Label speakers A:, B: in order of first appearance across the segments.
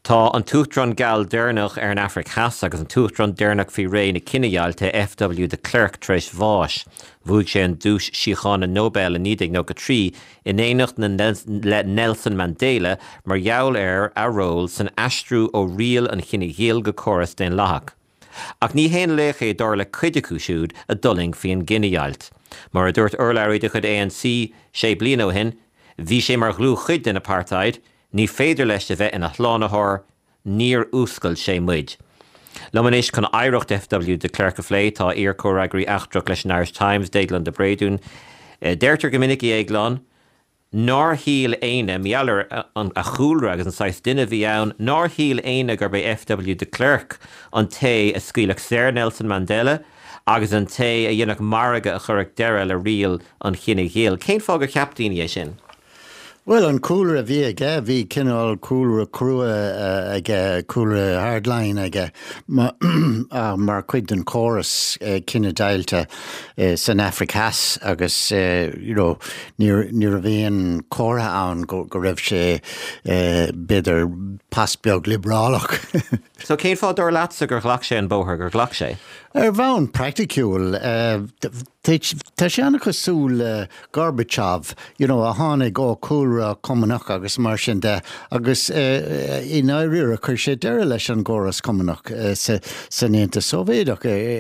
A: Tá an túchtran gal déirnach an Afric Has agus an túchtran déirnach fi ré na cineilte FW de Klerk treis bháis. Bhuaig sé an dúis síochána Nobel in 1993 in éanacht na Nelson Mandela mar jaall a ról san astrú ó rial an chinigéal go choras den lahach. Ach ní héan léch é dar le cuideachú siúd a dulling fi an Guineailt. Mar a dúirt urlairí de chud ANC sé blian ó hin, bhí sé mar glú chuid den apartheid, ní féidir leis de bheith ina chlánathir, níor úscail sé muid. Lomanis chun éireacht FW de Klerk Flé tá ar córagraí achtrach leis an Irish Times déaglan de Brédún. Deirtar go minic éaglan, nár híl éine meallar a chúlra agus an 6 duine bhí ann, nár híl éine gur bé FW de Klerk an té a scuileach Sir Nelson Mandela agus an té a dhéanach marga a churach deire le rial an chinigéal. Cén fág a ceapdaoine é sin?
B: Well, an cooler bhí aige, bhí cinál cooler crua aige, cooler hardline aige, mar cuid an chorus cinna dailte san Africas agus, níor a bhíon chortha ann go raibh sé beidir pasbeag liberálach.
A: So cén fád ar leatsa gur ghlach sé an bóthar gur ghlach sé?
B: Bhain practicúil, tá sé annach súil Gorbachev, a tháinig ó cúlra cumanach agus mar sin de, agus in áiríre chuir sé deire leis an gcóras cumanach san Aontas Sóivéadach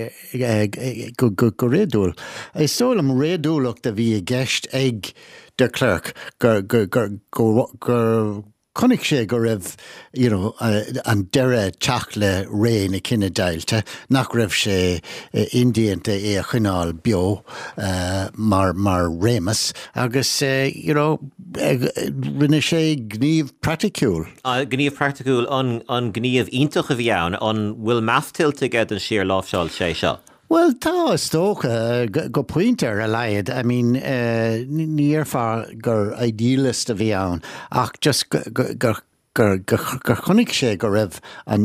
B: go réadúil. Is tóil am réadúlach de bhí a gceist ag de Klerk gur Connic sé go raibh, an deire teach le ré na cinenne dailte, nach raibh sé indianta é a chuineáil bio mar rémas, agus rinne sé gníomh practicúil.
A: Gníomh practicúil an gníomh iontocha bhí ann, an bhfuil meathtiltte gad an siar láfseáil sé seo?
B: Well, tá stócha go pointer a leiad. I mean, níor far gur idealist a bhí ann, ach just gur chonig sé go raibh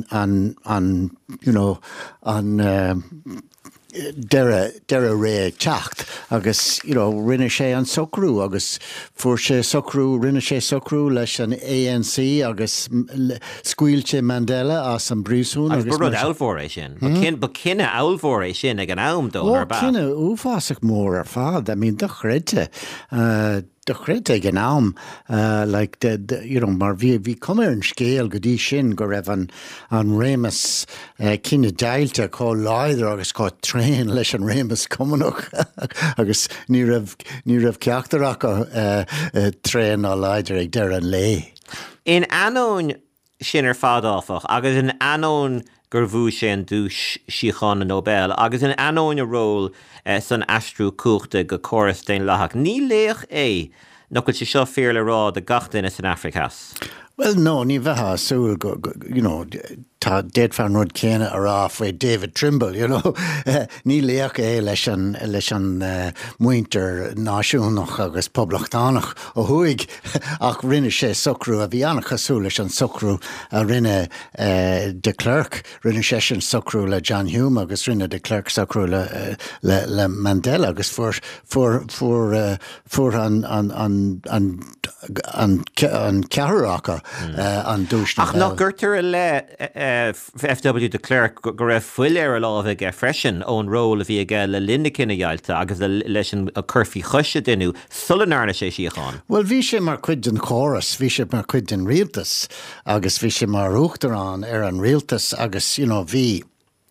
B: an deire ré teacht agus rinne sé an socrú agus fuair sé socrú rinne sé socrú leis an ANC agus scuilte Mandela as an brúsún
A: agus burrad áilmhór é sin. Ba cinenne áilmhór é sin ag an am dó ar ba.
B: Cinenne úfásach mór ar fad, I mean, de chréite ag an am, mar bhí cumir an scéal go dtí sin go raibh an rémas cinenne dailte có láidir agus có tréin leis an rémas cumanach agus ní raibh ceachtarach tréin á láidir ag deir an lé.
A: In anón sin ar fádáfach agus in anón gur bhú sé an dúis síochána Nobel agus in anón a ról san astrú cuachta go choras den lahach. Ní léach é nó go sé seo fér le rád a gachtainna san Africas.
B: Well, no, ní bheitha súil tá déad fan rud céine ará faoi David Trimble, ní léach é leis an muinter náisiúnach agus poblachtánach ó thuig ach rinne sé socrú a bhí annach asú leis an socrú a rinne de Klerk, rinne sé sin socrú le John Hume agus rinne de Klerk socrú le Mandela agus fuair an cearracha an dúisna.
A: Ach nach gurtar le FW de Klerk go raibh fuil ar a lábh ag freisin ón ról a bhí ag le linne cineilte agus leis an curfií chuise duine sulanarna sé síocháin.
B: Well, bhí sé mar cuid an choras, bhí sé mar cuid an rialtas agus bhí sé mar uachtarán ar an rialtas agus bhí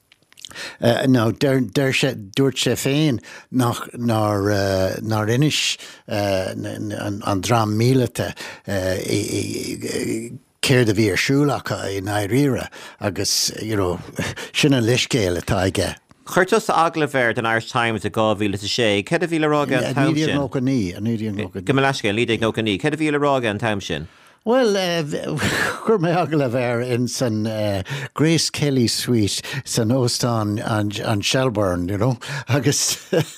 B: dúirt sé féin nar inis an drám mílete céir a bhí ar siúlacha in éiríre agus sinna leiscéal atá aige.
A: Chuirtas aglaver den Irish Times a 2006, cad a bhí le rága an tam sin? Go me leisce lídeag nó ní, cad a bhí le rága an tam sin?
B: Well, chur mé aglaver in san Grace Kelly Suite san Óstán an Shelburne, agus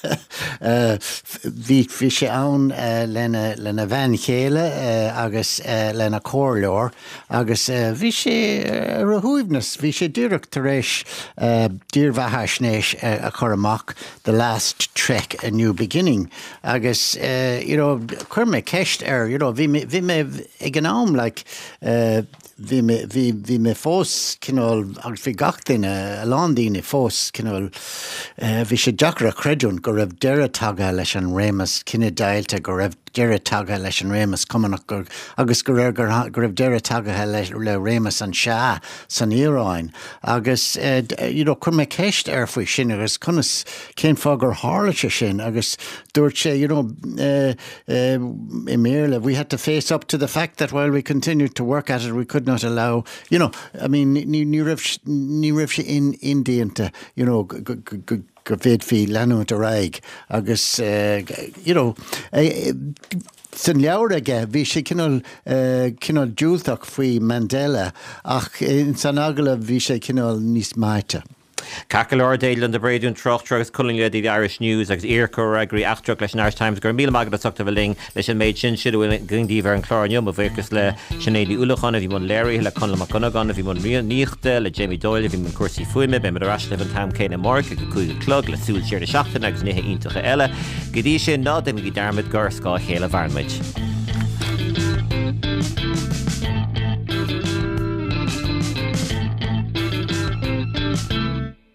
B: bhí sé ann lena bhean chéile agus lena cóirleor agus bhí sé ar a thuaimhnas, bhí sé dúireach tar éis dírbhetha snéis a chur amach The Last Trek, A New Beginning agus chur mé ceist bhí mé ag an am like vi me fós kinol ag fi gachtin a landíine fós kinol vi sé jakra credún go raibh deire taga leis an rémas cinenne dailte go raibh deire taga leis an rémas cumanach agus go raibh deire taga le rémas an se san íráin agus chun me ceist faoi sin agus chunas cén fá gur hálaite sin agus dúirt sé i méle we had to face up to the fact that while we continued to work at it we could not allow I mean ní raibh sé indíanta go bhéad fi leanú a raig agus san leabhar aige bhí sé cinál dúltach faoi Mandela ach san agla bhí sé cinál níos maite.
A: Cacail ordéil an de bréún trochtras cullinge the Irish News agus Earcor agri achtrach leis an Irish Times gur míle magad a tuachta bhling leis an méid sin siadú gindíh ar an chláirnium a bhhéchas le sinnéí ulachan a bhí man léirí le conla maconagan a bhí man níochta le Jamie Doyle a bhí man cuasaí fuime be mar arás le an tam céine mór go chuig clog le súil séir de seachtain agus nithe iontacha eile go dtí sin ná den go dermid gur scá chéile bharmid.